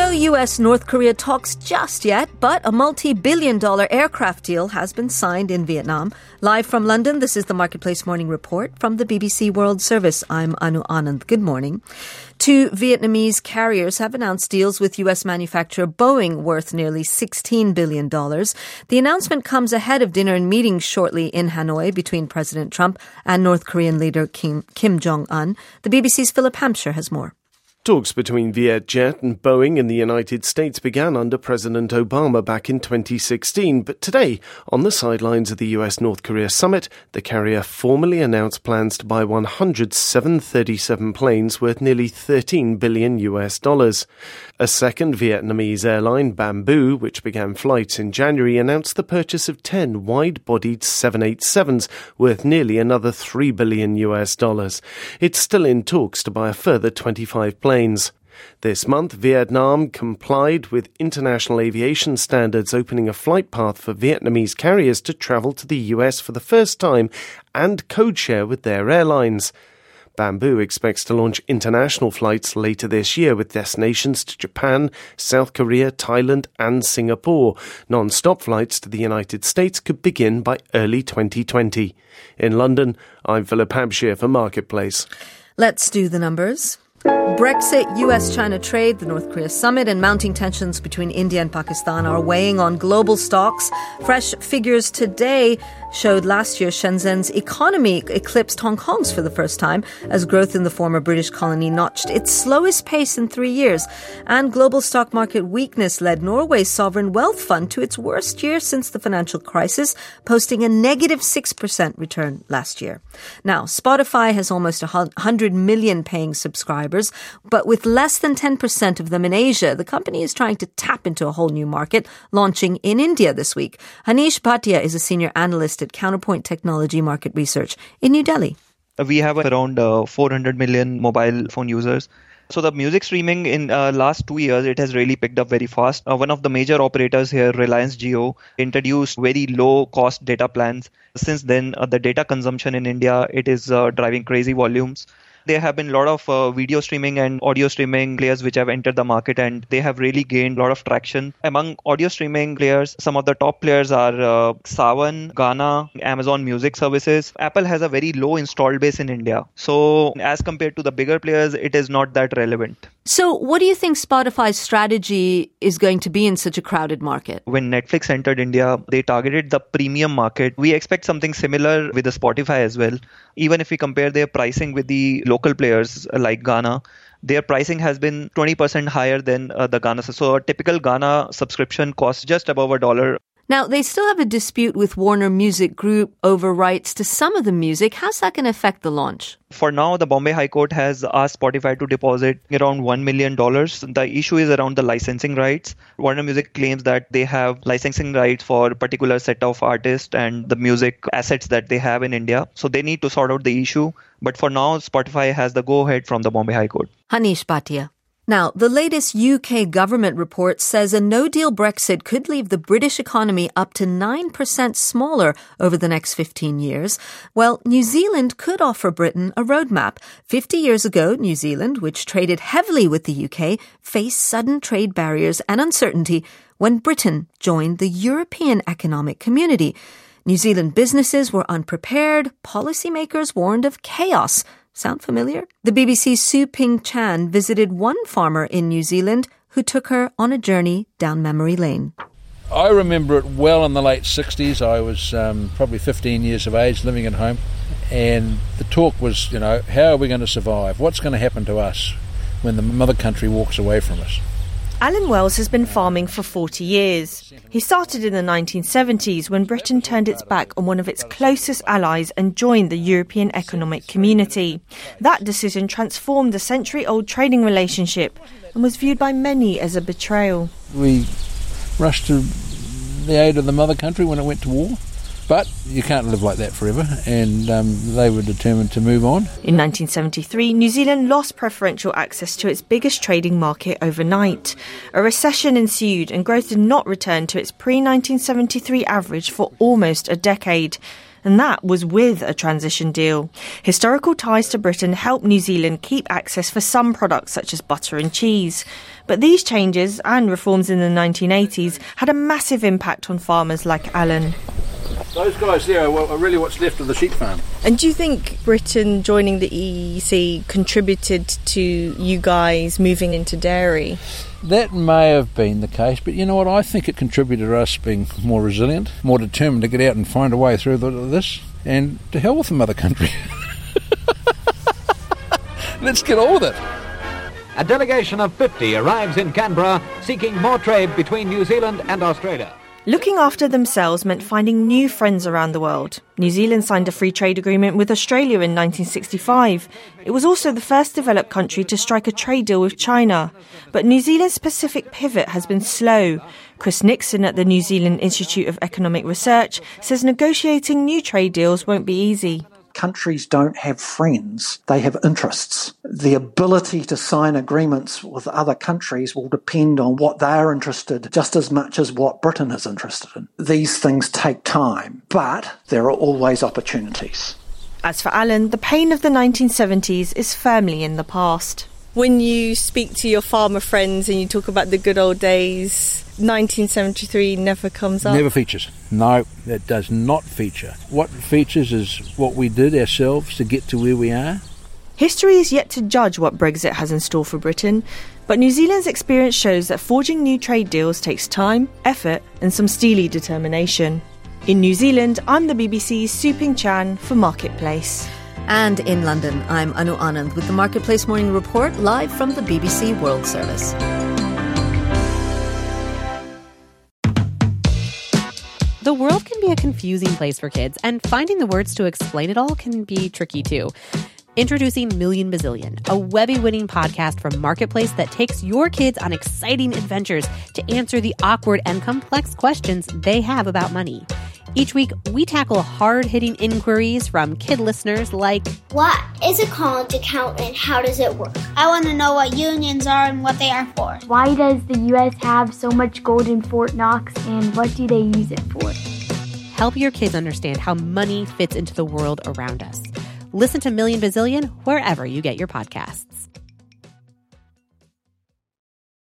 No US-North Korea talks just yet, but a multi-billion-dollar aircraft deal has been signed in Vietnam. Live from London, this is the Marketplace Morning Report from the BBC World Service. I'm Anu Anand. Good morning. Two Vietnamese carriers have announced deals with U.S. manufacturer Boeing worth nearly $16 billion. The announcement comes ahead of dinner and meetings shortly in Hanoi between President Trump and North Korean leader Kim Jong-un. The BBC's Philip Hampshire has more. Talks between Vietjet and Boeing in the United States began under President Obama back in 2016, but today, on the sidelines of the US-North Korea summit, the carrier formally announced plans to buy 100 737 planes worth nearly $13 billion. A second Vietnamese airline, Bamboo, which began flights in January, announced the purchase of 10 wide-bodied 787s worth nearly another $3 billion. It's still in talks to buy a further 25 planes. This month, Vietnam complied with international aviation standards, opening a flight path for Vietnamese carriers to travel to the US for the first time and code-share with their airlines. Bamboo expects to launch international flights later this year with destinations to Japan, South Korea, Thailand and Singapore. Non-stop flights to the United States could begin by early 2020. In London, I'm Philip Hampshire for Marketplace. Let's do the numbers. Brexit, US-China trade, the North Korea summit, and mounting tensions between India and Pakistan are weighing on global stocks. Fresh figures today showed last year Shenzhen's economy eclipsed Hong Kong's for the first time as growth in the former British colony notched its slowest pace in 3 years. And global stock market weakness led Norway's sovereign wealth fund to its worst year since the financial crisis, posting a negative 6% return last year. Now, Spotify has almost 100 million paying subscribers, but with less than 10% of them in Asia, the company is trying to tap into a whole new market, launching in India this week. Hanish Bhatia is a senior analyst at Counterpoint Technology Market Research in New Delhi. We have around 400 million mobile phone users. So the music streaming in last 2 years, it has really picked up very fast. One of the major operators here, Reliance Jio, introduced very low cost data plans. Since then, the data consumption in India, it is driving crazy volumes. There have been a lot of video streaming and audio streaming players which have entered the market, and they have really gained a lot of traction. Among audio streaming players, some of the top players are Saavn, Gaana, Amazon Music Services. Apple has a very low installed base in India. So as compared to the bigger players, it is not that relevant. So what do you think Spotify's strategy is going to be in such a crowded market? When Netflix entered India, they targeted the premium market. We expect something similar with the Spotify as well. Even if we compare their pricing with the local players like Gaana, their pricing has been 20% higher than the Gaana. So a typical Gaana subscription costs just above $1. Now, they still have a dispute with Warner Music Group over rights to some of the music. How's that going to affect the launch? For now, the Bombay High Court has asked Spotify to deposit around $1 million. The issue is around the licensing rights. Warner Music claims that they have licensing rights for a particular set of artists and the music assets that they have in India. So they need to sort out the issue. But for now, Spotify has the go-ahead from the Bombay High Court. Hanish Bhatia. Now, the latest UK government report says a no-deal Brexit could leave the British economy up to 9% smaller over the next 15 years. Well, New Zealand could offer Britain a roadmap. 50 years ago, New Zealand, which traded heavily with the UK, faced sudden trade barriers and uncertainty when Britain joined the European Economic Community. New Zealand businesses were unprepared. Policymakers warned of chaos. Sound familiar? The BBC's Su Ping Chan visited one farmer in New Zealand who took her on a journey down memory lane. I remember it well in the late 60s. I was probably 15 years of age, living at home. And the talk was, how are we going to survive? What's going to happen to us when the mother country walks away from us? Alan Wells has been farming for 40 years. He started in the 1970s when Britain turned its back on one of its closest allies and joined the European Economic Community. That decision transformed the century-old trading relationship and was viewed by many as a betrayal. We rushed to the aid of the mother country when it went to war. But you can't live like that forever, and they were determined to move on. In 1973, New Zealand lost preferential access to its biggest trading market overnight. A recession ensued and growth did not return to its pre-1973 average for almost a decade. and that was with a transition deal. Historical ties to Britain helped New Zealand keep access for some products such as butter and cheese. But these changes and reforms in the 1980s had a massive impact on farmers like Alan. Those guys there are really what's left of the sheep farm. And do you think Britain joining the EEC contributed to you guys moving into dairy? That may have been the case, but you know what? I think it contributed to us being more resilient, more determined to get out and find a way through this, and to hell with the mother country. Let's get on with it. A delegation of 50 arrives in Canberra seeking more trade between New Zealand and Australia. Looking after themselves meant finding new friends around the world. New Zealand signed a free trade agreement with Australia in 1965. It was also the first developed country to strike a trade deal with China. But New Zealand's Pacific pivot has been slow. Chris Nixon at the New Zealand Institute of Economic Research says negotiating new trade deals won't be easy. Countries don't have friends, they have interests. The ability to sign agreements with other countries will depend on what they're interested in just as much as what Britain is interested in. These things take time, but there are always opportunities. As for Alan, the pain of the 1970s is firmly in the past. When you speak to your farmer friends and you talk about the good old days, 1973 never comes up. Never features. No, that does not feature. What features is what we did ourselves to get to where we are. History is yet to judge what Brexit has in store for Britain, but New Zealand's experience shows that forging new trade deals takes time, effort and some steely determination. In New Zealand, I'm the BBC's Su Ping Chan for Marketplace. And in London, I'm Anu Anand with the Marketplace Morning Report, live from the BBC World Service. The world can be a confusing place for kids, and finding the words to explain it all can be tricky too. Introducing Million Bazillion, a Webby-winning podcast from Marketplace that takes your kids on exciting adventures to answer the awkward and complex questions they have about money. Each week, we tackle hard-hitting inquiries from kid listeners like, what is a college account and how does it work? I want to know what unions are and what they are for. Why does the U.S. have so much gold in Fort Knox and what do they use it for? Help your kids understand how money fits into the world around us. Listen to Million Bazillion wherever you get your podcasts.